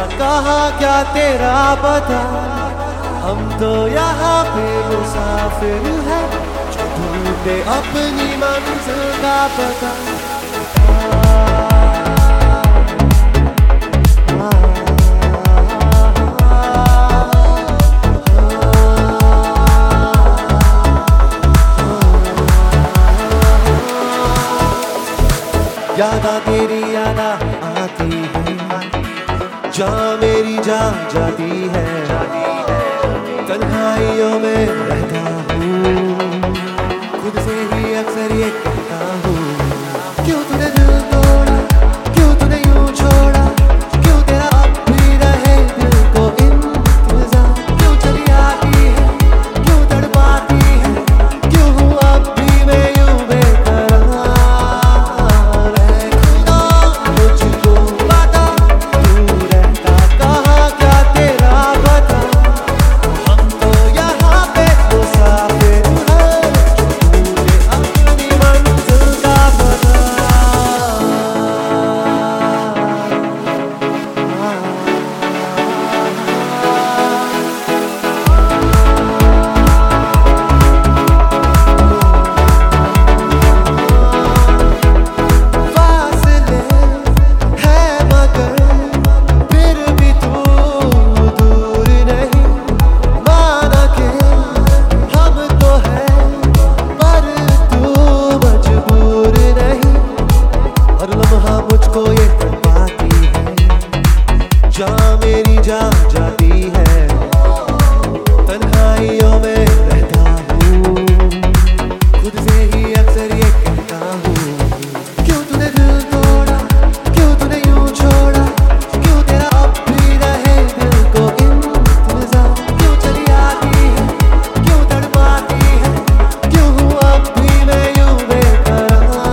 कहाँ क्या तेरा पता, हम तो यहाँ पे मुसाफिर हैं जो ढूंढे अपनी मंजिल का पता। यादा तेरी यादा आती है, जहाँ मेरी जान जाती है, तन्हाइयों में रहता हूँ, खुद से ही अक्सर ये कहता हूँ, क्यों तूने दिल तोड़ा, क्यों तूने यूं छोड़ा, क्यों तेरा अब भी रहे दिल को इंतजार, क्यों चली आती है, क्यों तड़पाती है, क्यों हूँ अब भी मैं यूं बेकरार। मुझको ये पाती है, जहाँ मेरी जान जाती है, तन्हाइयों में रहता हूँ, खुद से ही अक्सर ये कहता हूँ, क्यों तूने दिल तोड़ा, क्यों तूने यूं छोड़ा, क्यों तेरा अब भी रहे दिल को इंतजार, क्यों चली आती है, क्यों तड़पाती है, क्यों हूँ अब भी मैं यूं बेकरार।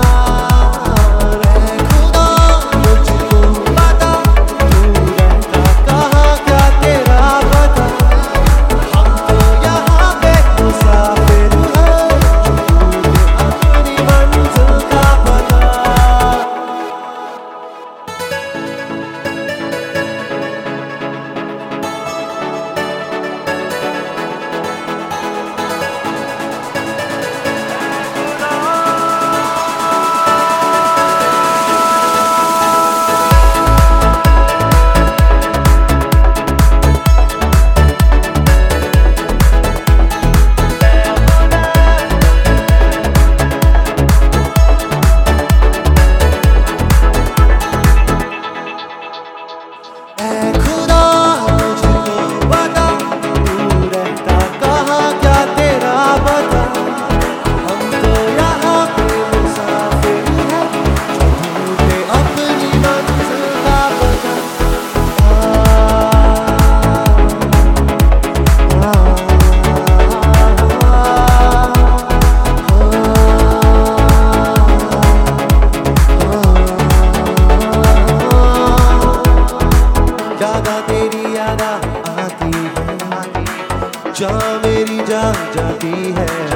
यादा तेरी यादा आती है, जहाँ मेरी जान जाती है।